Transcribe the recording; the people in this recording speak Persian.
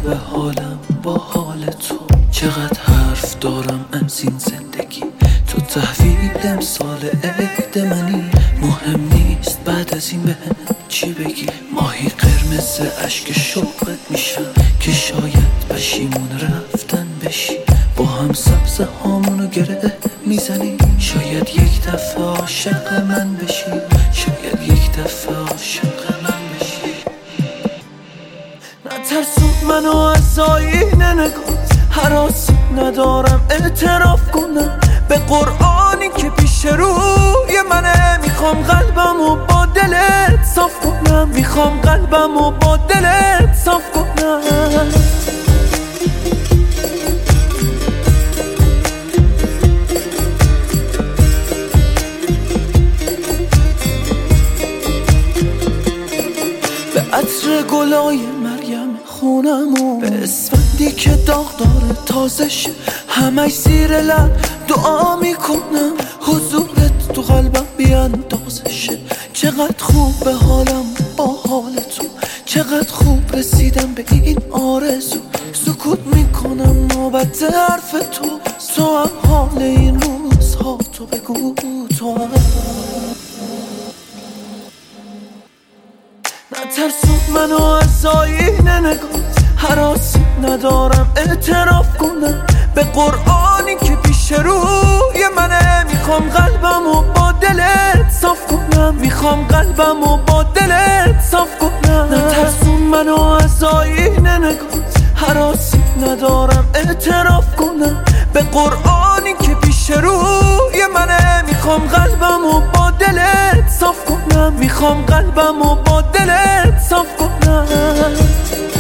خوبه حالم با حال تو، چقدر حرف دارم از این زندگی، تو تحویل امسال عقد منی. مهم نیست بعد از این به چی بگی، ماهی قرمز عشق شوقت میشم که شاید پشیمون رفتن بشی. با هم سبز هامونو گره میزنی، شاید یک دفعه عاشق من بشی، شاید یک دفعه عاشق من بشی. نترسون منو از آینه نگاه، هراسی ندارم اعتراف کنم به قرآنی که پیش روی منه. میخوام قلبمو با دلت صاف کنم، میخوام قلبمو با دلت صاف کنم. به عطر گلای مریم خونمو، به اسفندی که داغ داره تازه شه، همش زیر لب دعا میکنم حضورت تو قلبم بیاندازه شه. چقدر خوب به حالم با حال تو، چقدر خوب رسیدم به این آرزو. سکوت میکنم نوبت حرف تو هم حال این روزها تو بگو تو هم. نترسون منو از آینه نگاه، هراسی ندارم اعتراف کنم به قرآنی که پیش روی منه. میخوام قلبمو با دلت صاف کنم، میخوام قلبمو با دلت صاف کنم. نترسون منو از آینه نگاه، هراسی ندارم اعتراف کنم به قرآنی که پیش روی منه. میخوام قلبمو با دلت صاف کنم، میخوام قلبمو با دلت صاف کنم.